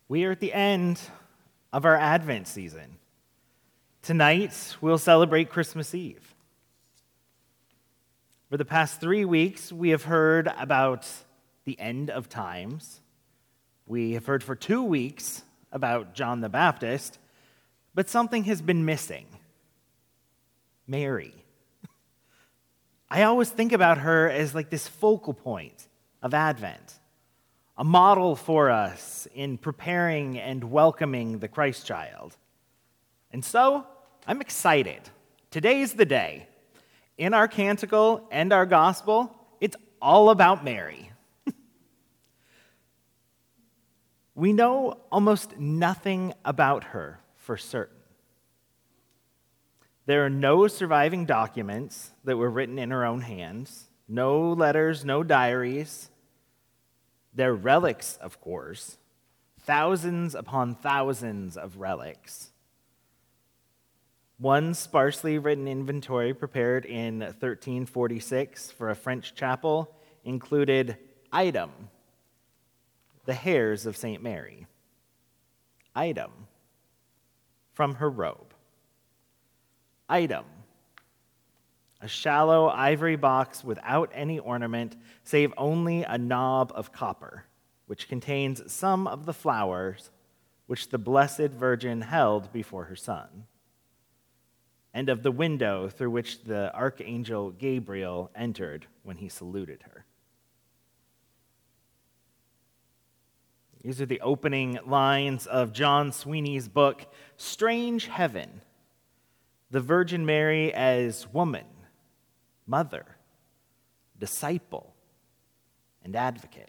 We are at the end of our Advent season. Tonight, we'll celebrate Christmas Eve. For the past 3 weeks, we have heard about the end of times. We have heard for 2 weeks about John the Baptist, but something has been missing. Mary. I always think about her as like this focal point of Advent, a model for us in preparing and welcoming the Christ child. And so, I'm excited. Today's the day. In our canticle and our gospel, it's all about Mary. We know almost nothing about her for certain. There are no surviving documents that were written in her own hands, no letters, no diaries. They're relics, of course, thousands upon thousands of relics. One sparsely written inventory prepared in 1346 for a French chapel included item, the hairs of St. Mary. Item, from her robe. Item, a shallow ivory box without any ornament, save only a knob of copper, which contains some of the flowers which the Blessed Virgin held before her Son, and of the window through which the Archangel Gabriel entered when he saluted her. These are the opening lines of John Sweeney's book, Strange Heaven, the Virgin Mary as woman, mother, disciple, and advocate.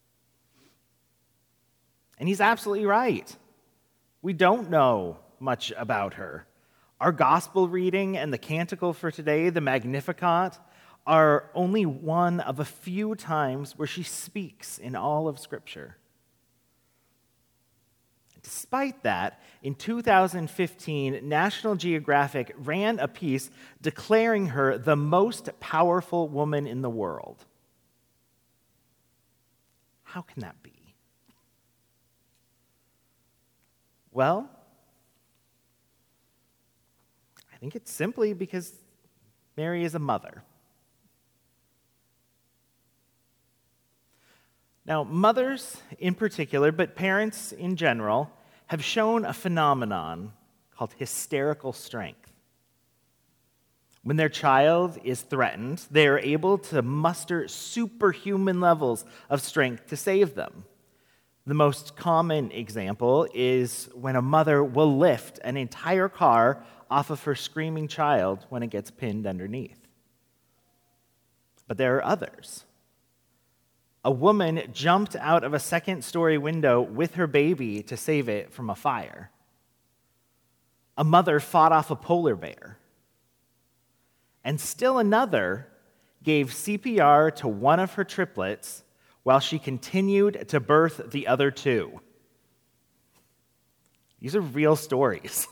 And he's absolutely right. We don't know much about her. Our gospel reading and the canticle for today, the Magnificat, are only one of a few times where she speaks in all of Scripture. Despite that, in 2015, National Geographic ran a piece declaring her the most powerful woman in the world. How can that be? Well, I think it's simply because Mary is a mother. Now, mothers in particular, but parents in general, have shown a phenomenon called hysterical strength. When their child is threatened, they are able to muster superhuman levels of strength to save them. The most common example is when a mother will lift an entire car off of her screaming child when it gets pinned underneath. But there are others. A woman jumped out of a second-story window with her baby to save it from a fire. A mother fought off a polar bear. And still another gave CPR to one of her triplets while she continued to birth the other two. These are real stories.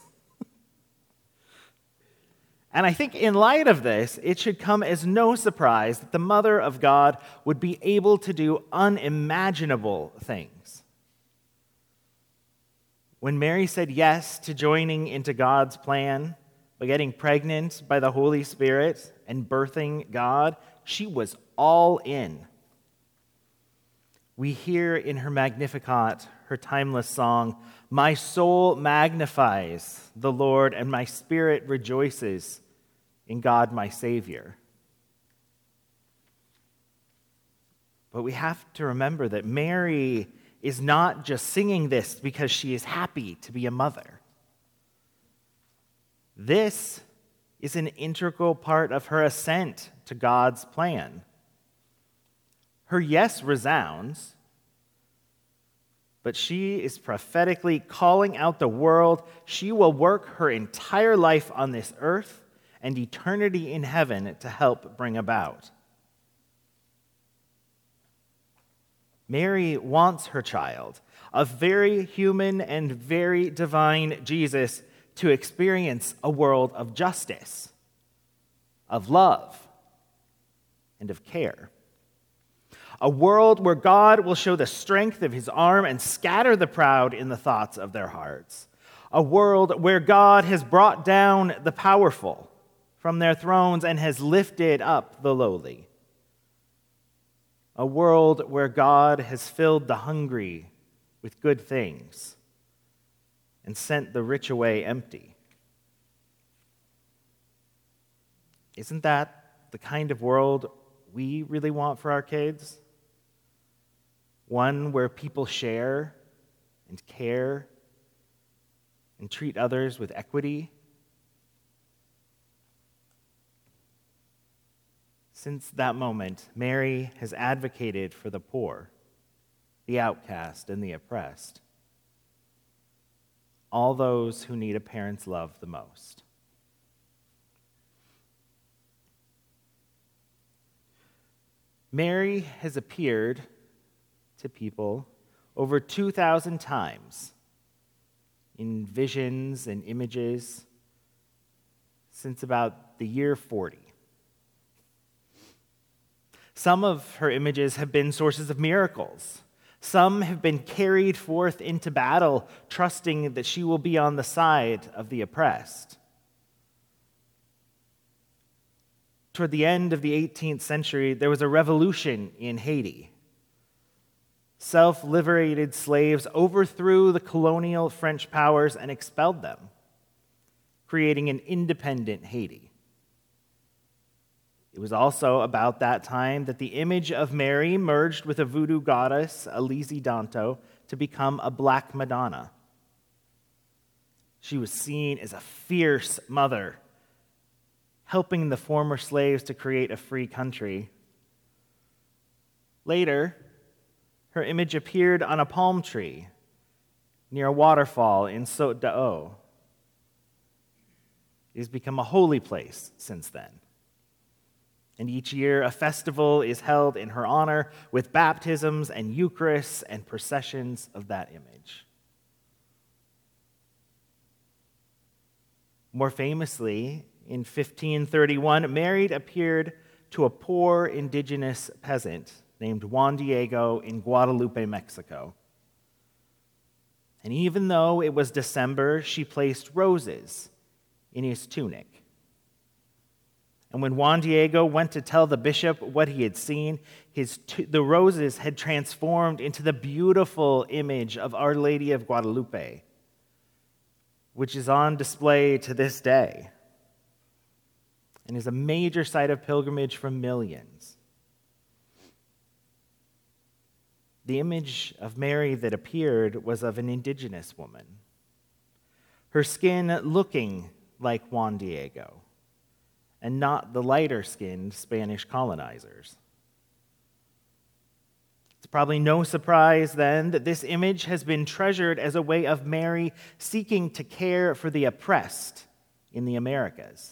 And I think in light of this, it should come as no surprise that the Mother of God would be able to do unimaginable things. When Mary said yes to joining into God's plan by getting pregnant by the Holy Spirit and birthing God, she was all in. We hear in her Magnificat, her timeless song, "My soul magnifies the Lord, and my spirit rejoices in God my Savior." But we have to remember that Mary is not just singing this because she is happy to be a mother. This is an integral part of her assent to God's plan. Her yes resounds, but she is prophetically calling out the world. She will work her entire life on this earth and eternity in heaven to help bring about. Mary wants her child, a very human and very divine Jesus, to experience a world of justice, of love, and of care. A world where God will show the strength of his arm and scatter the proud in the thoughts of their hearts. A world where God has brought down the powerful from their thrones and has lifted up the lowly. A world where God has filled the hungry with good things and sent the rich away empty. Isn't that the kind of world we really want for our kids? One where people share and care and treat others with equity? Since that moment, Mary has advocated for the poor, the outcast, and the oppressed, all those who need a parent's love the most. Mary has appeared to people over 2,000 times in visions and images since about the year 40. Some of her images have been sources of miracles. Some have been carried forth into battle, trusting that she will be on the side of the oppressed. Toward the end of the 18th century, there was a revolution in Haiti. Self-liberated slaves overthrew the colonial French powers and expelled them, creating an independent Haiti. It was also about that time that the image of Mary merged with a voodoo goddess, Elise Danto, to become a Black Madonna. She was seen as a fierce mother, helping the former slaves to create a free country. Later, her image appeared on a palm tree near a waterfall in Sote d'Eau. It has become a holy place since then. And each year, a festival is held in her honor with baptisms and Eucharists and processions of that image. More famously, in 1531, Mary appeared to a poor indigenous peasant named Juan Diego in Guadalupe, Mexico. And even though it was December, she placed roses in his tunic. And when Juan Diego went to tell the bishop what he had seen, the roses had transformed into the beautiful image of Our Lady of Guadalupe, which is on display to this day and is a major site of pilgrimage for millions. The image of Mary that appeared was of an indigenous woman, her skin looking like Juan Diego, and not the lighter-skinned Spanish colonizers. It's probably no surprise, then, that this image has been treasured as a way of Mary seeking to care for the oppressed in the Americas.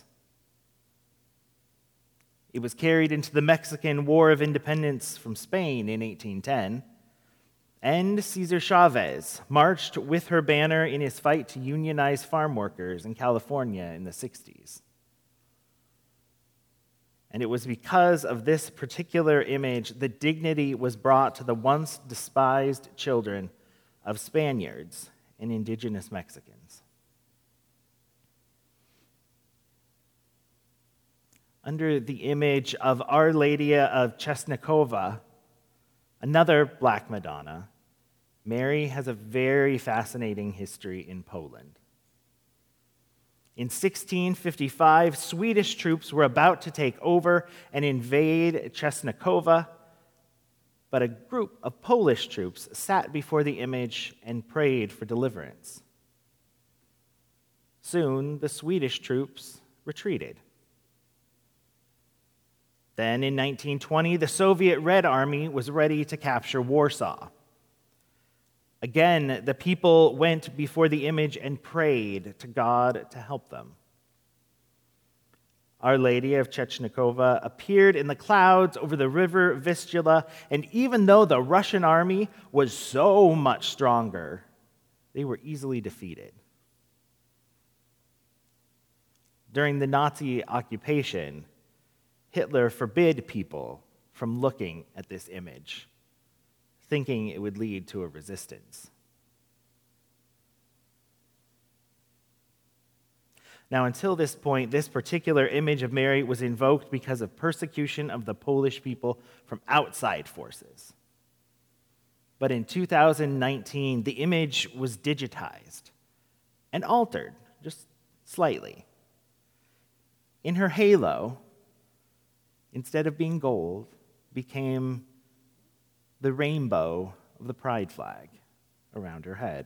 It was carried into the Mexican War of Independence from Spain in 1810, and Cesar Chavez marched with her banner in his fight to unionize farm workers in California in the 60s. And it was because of this particular image that dignity was brought to the once despised children of Spaniards and indigenous Mexicans. Under the image of Our Lady of Czesnikova, another Black Madonna, Mary has a very fascinating history in Poland. In 1655, Swedish troops were about to take over and invade Czesnikova, but a group of Polish troops sat before the image and prayed for deliverance. Soon, the Swedish troops retreated. Then, in 1920, the Soviet Red Army was ready to capture Warsaw. Again, the people went before the image and prayed to God to help them. Our Lady of Czechnikova appeared in the clouds over the river Vistula, and even though the Russian army was so much stronger, they were easily defeated. During the Nazi occupation, Hitler forbid people from looking at this image, thinking it would lead to a resistance. Now, until this point, this particular image of Mary was invoked because of persecution of the Polish people from outside forces. But in 2019, the image was digitized and altered, just slightly. In her halo, instead of being gold, became the rainbow of the pride flag around her head.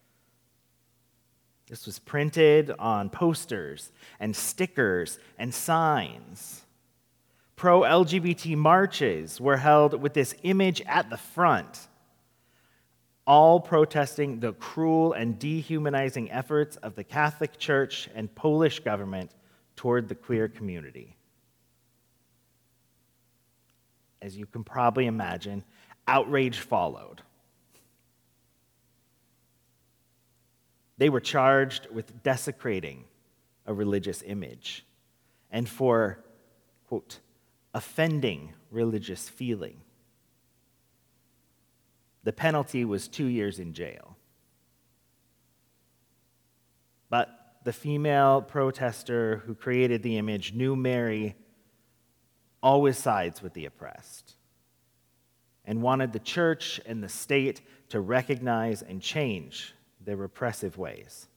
This was printed on posters and stickers and signs. Pro-LGBT marches were held with this image at the front, all protesting the cruel and dehumanizing efforts of the Catholic Church and Polish government toward the queer community. As you can probably imagine, outrage followed. They were charged with desecrating a religious image and for, quote, offending religious feeling. The penalty was 2 years in jail. But the female protester who created the image knew Mary always sides with the oppressed and wanted the church and the state to recognize and change their repressive ways.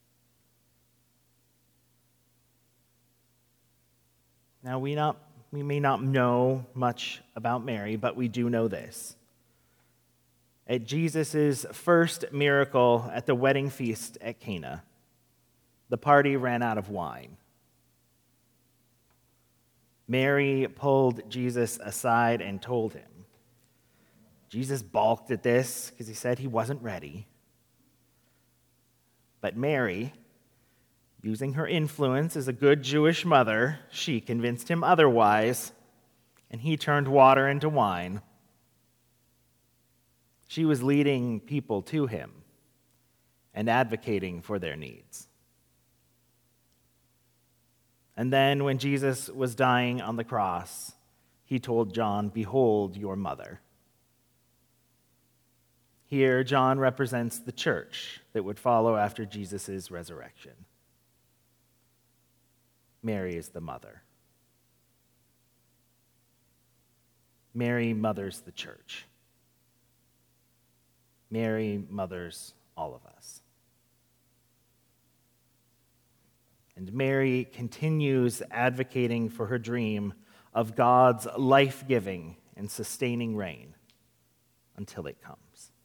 Now, we may not know much about Mary, but we do know this. At Jesus' first miracle at the wedding feast at Cana, the party ran out of wine. Mary pulled Jesus aside and told him. Jesus balked at this because he said he wasn't ready. But Mary, using her influence as a good Jewish mother, she convinced him otherwise, and he turned water into wine. She was leading people to him and advocating for their needs. And then when Jesus was dying on the cross, he told John, "Behold your mother." Here, John represents the church that would follow after Jesus' resurrection. Mary is the mother. Mary mothers the church. Mary mothers all of us. And Mary continues advocating for her dream of God's life-giving and sustaining reign until it comes.